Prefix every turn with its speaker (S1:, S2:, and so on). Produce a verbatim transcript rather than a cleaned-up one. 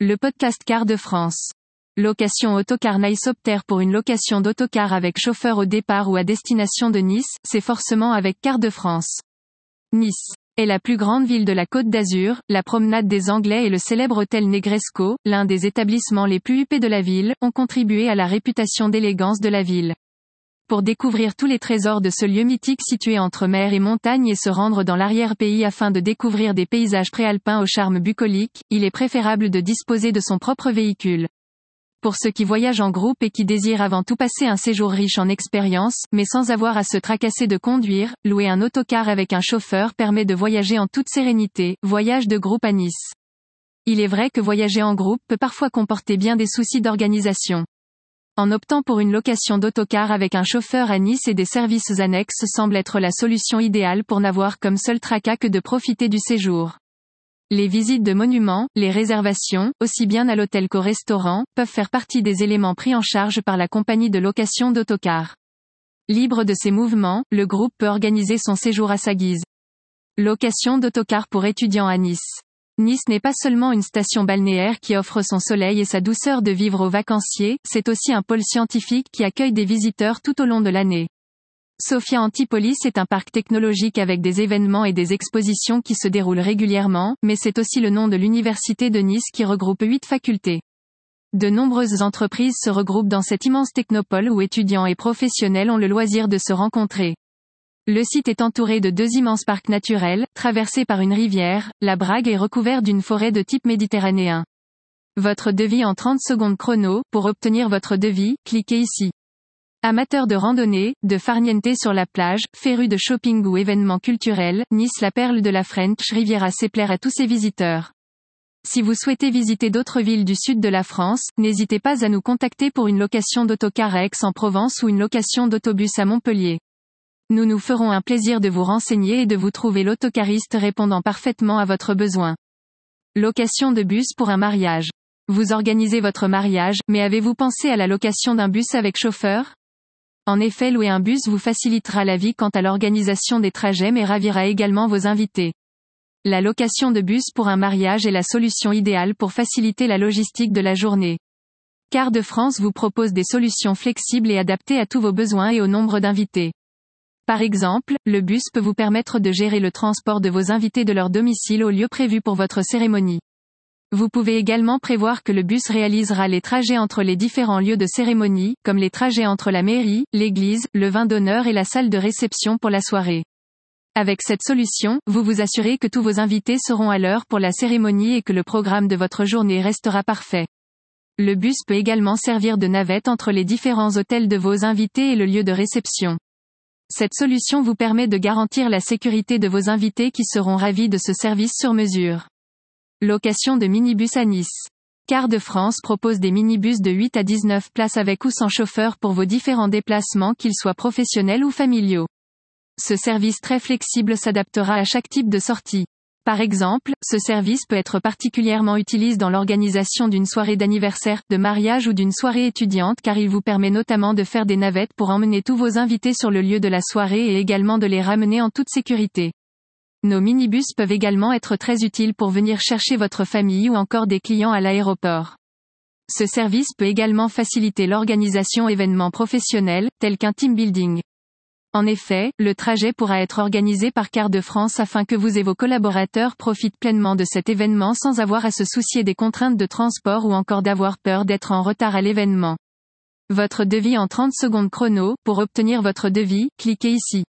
S1: Le podcast Cars de France. Location autocar Niceopter. Pour une location d'autocar avec chauffeur au départ ou à destination de Nice, c'est forcément avec Cars de France. Nice est la plus grande ville de la Côte d'Azur, la promenade des Anglais et le célèbre hôtel Negresco, l'un des établissements les plus huppés de la ville, ont contribué à la réputation d'élégance de la ville. Pour découvrir tous les trésors de ce lieu mythique situé entre mer et montagne et se rendre dans l'arrière-pays afin de découvrir des paysages préalpins au charme bucolique, il est préférable de disposer de son propre véhicule. Pour ceux qui voyagent en groupe et qui désirent avant tout passer un séjour riche en expériences, mais sans avoir à se tracasser de conduire, louer un autocar avec un chauffeur permet de voyager en toute sérénité. Voyage de groupe à Nice. Il est vrai que voyager en groupe peut parfois comporter bien des soucis d'organisation. En optant pour une location d'autocar avec un chauffeur à Nice et des services annexes semble être la solution idéale pour n'avoir comme seul tracas que de profiter du séjour. Les visites de monuments, les réservations, aussi bien à l'hôtel qu'au restaurant, peuvent faire partie des éléments pris en charge par la compagnie de location d'autocar. Libre de ses mouvements, le groupe peut organiser son séjour à sa guise. Location d'autocar pour étudiants à Nice. Nice n'est pas seulement une station balnéaire qui offre son soleil et sa douceur de vivre aux vacanciers, c'est aussi un pôle scientifique qui accueille des visiteurs tout au long de l'année. Sophia Antipolis est un parc technologique avec des événements et des expositions qui se déroulent régulièrement, mais c'est aussi le nom de l'université de Nice qui regroupe huit facultés. De nombreuses entreprises se regroupent dans cet immense technopole où étudiants et professionnels ont le loisir de se rencontrer. Le site est entouré de deux immenses parcs naturels, traversés par une rivière, la Brague est recouvert d'une forêt de type méditerranéen. Votre devis en trente secondes chrono. Pour obtenir votre devis, cliquez ici. Amateurs de randonnée, de farniente sur la plage, férus de shopping ou événements culturels, Nice, la perle de la French Riviera, sait plaire à tous ses visiteurs. Si vous souhaitez visiter d'autres villes du sud de la France, n'hésitez pas à nous contacter pour une location d'autocar à Aix-en-Provence ou une location d'autobus à Montpellier. Nous nous ferons un plaisir de vous renseigner et de vous trouver l'autocariste répondant parfaitement à votre besoin. Location de bus pour un mariage. Vous organisez votre mariage, mais avez-vous pensé à la location d'un bus avec chauffeur ? En effet, louer un bus vous facilitera la vie quant à l'organisation des trajets mais ravira également vos invités. La location de bus pour un mariage est la solution idéale pour faciliter la logistique de la journée. Cars de France vous propose des solutions flexibles et adaptées à tous vos besoins et au nombre d'invités. Par exemple, le bus peut vous permettre de gérer le transport de vos invités de leur domicile au lieu prévu pour votre cérémonie. Vous pouvez également prévoir que le bus réalisera les trajets entre les différents lieux de cérémonie, comme les trajets entre la mairie, l'église, le vin d'honneur et la salle de réception pour la soirée. Avec cette solution, vous vous assurez que tous vos invités seront à l'heure pour la cérémonie et que le programme de votre journée restera parfait. Le bus peut également servir de navette entre les différents hôtels de vos invités et le lieu de réception. Cette solution vous permet de garantir la sécurité de vos invités qui seront ravis de ce service sur mesure. Location de minibus à Nice. Cars de France propose des minibus de huit à dix-neuf places avec ou sans chauffeur pour vos différents déplacements qu'ils soient professionnels ou familiaux. Ce service très flexible s'adaptera à chaque type de sortie. Par exemple, ce service peut être particulièrement utilisé dans l'organisation d'une soirée d'anniversaire, de mariage ou d'une soirée étudiante car il vous permet notamment de faire des navettes pour emmener tous vos invités sur le lieu de la soirée et également de les ramener en toute sécurité. Nos minibus peuvent également être très utiles pour venir chercher votre famille ou encore des clients à l'aéroport. Ce service peut également faciliter l'organisation d'événements professionnels, tels qu'un team building. En effet, le trajet pourra être organisé par Cars de France afin que vous et vos collaborateurs profitent pleinement de cet événement sans avoir à se soucier des contraintes de transport ou encore d'avoir peur d'être en retard à l'événement. Votre devis en trente secondes chrono. Pour obtenir votre devis, cliquez ici.